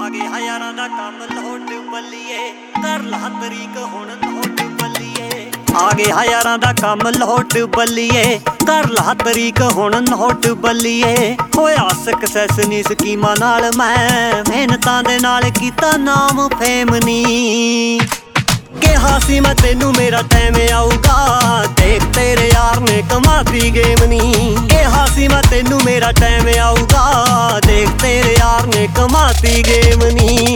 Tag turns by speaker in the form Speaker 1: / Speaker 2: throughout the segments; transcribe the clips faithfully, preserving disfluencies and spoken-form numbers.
Speaker 1: ਆ ਗਿਆ ਹਜ਼ਾਰਾਂ ਦਾ ਕੰਮ ਲੋਟ ਬੱਲੀਏ ਕਰ ਲਾ ਤਰੀਕ ਹੁਣ ਨੋਟ ਬੱਲੀਏ ਆ ਗਿਆ ਹਜ਼ਾਰਾਂ ਦਾ ਕੰਮ ਲੋਟ ਬੱਲੀਏ ਕਰ ਲਾ ਤਰੀਕ ਹੁਣ ਨੋਟ ਬੱਲੀਏ ਹੋਇਆ ਸਕਸੈਸ ਨੀ ਸਕੀਮਾਂ ਨਾਲ ਮੈਂ ਮਿਹਨਤਾਂ ਦੇ ਨਾਲ ਕੀਤਾ ਨਾਮ ਫੇਮ ਨੀ ਕਿਹਾ ਸੀ ਮੈਂ ਤੈਨੂੰ ਮੇਰਾ ਟਾਈਮ ਆਊਗਾ ਦੇਖ ਤੇਰੇ ਯਾਰ ਨੇ ਕਮਾਤੀ ਗੇਮ ਨੀ ਕਿਹਾ ਸੀ ਮੈਂ ਤੈਨੂੰ ਮੇਰਾ ਟਾਈਮ ਆਊਗਾ ਦੇਖ ਤੇਰੇ ਯਾਰ ਨੇ ਕਮਾਤੀ ਗੇਮ ਨੀ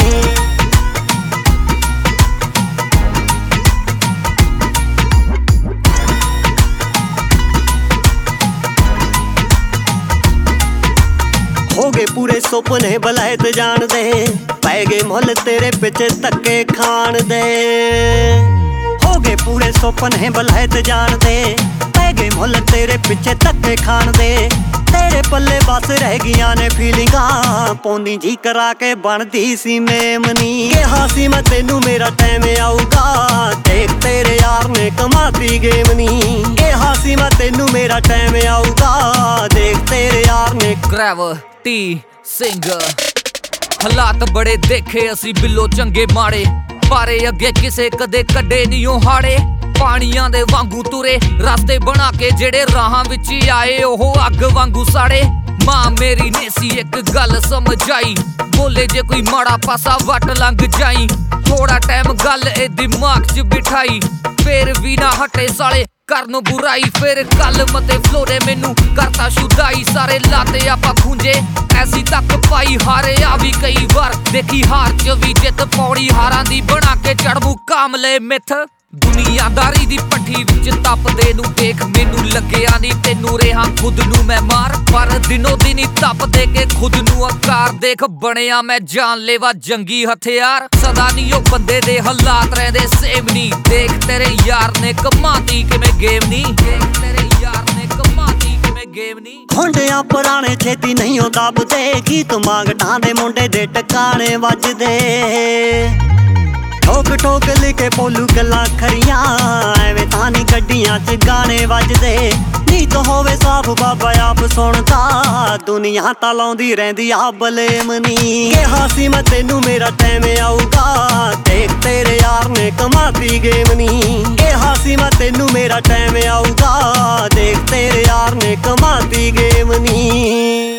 Speaker 1: ਹੋ ਗਏ ਪੂਰੇ ਸੁਪਨੇ ਬਲੈਤ ਜਾਣ ਦੇ ਪੈ ਗਏ ਮੁੱਲ ਤੇਰੇ ਪਿੱਛੇ ਧੱਕੇ ਖਾਣ ਦੇ ਹੋ ਗਏ ਪੂਰੇ ਸੁਪਨੇ ਬਲੈਤ ਜਾਣ ਦੇ ਪੈ ਗਏ ਮੁੱਲ ਤੇਰੇ ਪਿੱਛੇ ਧੱਕੇ ਖਾਣ ਦੇ ਤੇਰੇ ਪੱਲੇ ਬਸ ਰਹਿ ਗਈਆਂ ਨੇ ਫੀਲਿੰਗਾਂ ਪੌਂਦੀ ਜੀ ਕਰਾ ਕੇ ਬਣਦੀ ਸੀ ਮੇਮਨੀ ਕਿਹਾ ਸੀ ਮੈਂ ਤੈਨੂੰ ਮੇਰਾ ਟਾਈਮ ਆਊਗਾ ਦੇਖ ਤੇਰੇ ਯਾਰ ਨੇ ਕਮਾਤੀ ਗੇਮ ਨੀ ਕਿਹਾ ਸੀ ਮੈਂ ਤੈਨੂੰ ਮੇਰਾ ਟਾਈਮ ਆਊਗਾ ਦੇਖ ਤੇਰੇ ਯਾਰ ਨੇ
Speaker 2: ਗ੍ਰੈਵਿਟੀ ਸਿੰਗਰ ਹਾਲਾਤ ਬੜੇ ਦੇਖੇ ਅਸੀਂ ਬਿੱਲੋ ਚੰਗੇ ਮਾੜੇ ਪਾਰੇ ਅੱਗੇ ਕਿਸੇ ਕਦੇ ਕੱਢੇ ਨਹੀਂ ਉਹ ਹਾੜੇ ਪਾਣੀਆਂ ਦੇ ਵਾਂਗੂ ਤੁਰੇ ਰਸਤੇ ਬਣਾ ਕੇ ਜਿਹੜੇ ਰਾਹਾਂ ਵਿੱਚ ਹੀ ਆਏ ਉਹ ਅੱਗ ਵਾਂਗੂ ਸਾੜੇ ਮਾਂ ਮੇਰੀ ਨੇ ਸੀ ਇੱਕ ਗੱਲ ਸਮਝਾਈ ਬੋਲੇ ਜੇ ਕੋਈ ਮਾੜਾ ਪਾਸਾ ਵੱਟ ਲੰਘ ਜਾਈ ਥੋੜਾ ਟਾਈਮ ਗੱਲ ਇਹ ਦਿਮਾਗ 'ਚ ਬਿਠਾਈ ਫੇਰ ਵੀ ਨਾ ਹਟੇ ਸਾਲੇ ਕਰਨ ਬੁਰਾਈ ਫਿਰ ਕੱਲ ਮਤੇ ਫਲੋ ਨੇ ਮੈਨੂੰ ਕਰਤਾ ਸ਼ੁਦਾਈ ਸਾਰੇ ਲਾਤੇ ਆਪਾਂ ਖੁੰਝੇ ਐਸੀ ਤੱਕ ਪਾਈ ਹਾਰੇ ਆ ਵੀ ਕਈ ਵਾਰ ਦੇਖੀ ਹਾਰ 'ਚ ਵੀ ਜਿੱਤ ਪੌੜੀ ਹਾਰਾਂ ਦੀ ਬਣਾ ਕੇ ਚੜ੍ਹੂ ਕਾਮਲੇ ਮਿੱਥ ਦੁਨੀਆਦਾਰੀ ਦੀ ਪੱਠੀ ਵਿੱਚ ਤਪਦੇ ਨੂੰ ਦੇਖ ਮੈਨੂੰ ਲੱਗਿਆ ਨਹੀਂ ਤੈਨੂੰ ਰਿਹਾ ਖੁਦ ਨੂੰ ਮੈਂ ਮਾਰ ਪਰ ਦਿਨੋ ਦਿਨੀ ਤਪ ਦੇ ਕੇ ਖੁਦ ਨੂੰ ਆਕਾਰ ਦੇਖ ਬਣਿਆ ਮੈਂ ਜਾਨਲੇਵਾ ਜੰਗੀ ਹਥਿਆਰ ਸਦਾ ਨਹੀਂ ਉਹ ਬੰਦੇ ਦੇ ਹਾਲਾਤ ਰਹਿੰਦੇ ਸੇਮ ਨਹੀਂ ਦੇਖ ਤੇਰੇ ਯਾਰ ਨੇ ਕਮਾਤੀ ਕਿਵੇਂ ਗੇਮ ਨਹੀਂ ਦੇਖ ਤੇਰੇ ਯਾਰ ਨੇ ਕਮਾਤੀ ਕਿਵੇਂ ਗੇਮ ਨਹੀਂ
Speaker 1: ਹੁੰਡਿਆਂ ਪੁਰਾਣੇ ਛੇਤੀ ਨਹੀਂ ਉਹ ਦੱਬਦੇ ਗੀਤ ਮੰਗਟਾਂ ਦੇ ਮੁੰਡੇ ਦੇ ਟਿਕਾਣੇ ਵੱਜਦੇ ਠੋਕ ਠੋਕ ਲਿਖੇ ਬੋਲੂ ਗੱਲਾਂ ਖਰੀਆਂ ਐਵੇਂ ਤਾਂ ਨੀ ਗੱਡੀਆਂ 'ਚ ਗਾਣੇ ਵੱਜਦੇ ਨੀਤ ਹੋਵੇ ਸਾਫ ਬਾਬਾ ਆਪ ਸੁਣਦਾ ਦੁਨੀਆ ਤਾਂ ਲਾਉਂਦੀ ਰਹਿੰਦੀ ਆ ਬਲੇਮ ਨੀ ਕਿਹਾ ਸੀ ਮੈਂ ਤੈਨੂੰ ਮੇਰਾ ਟਾਈਮ ਆਊਗਾ ਦੇਖ ਤੇਰੇ ਯਾਰ ਨੇ ਕਮਾਤੀ ਗੇਮ ਨੀ ਕਿਹਾ ਸੀ ਮੈਂ ਤੈਨੂੰ ਮੇਰਾ ਟਾਈਮ ਆਊਗਾ ਦੇਖ ਤੇਰੇ ਯਾਰ ਨੇ ਕਮਾਤੀ ਗੇਮ ਨੀ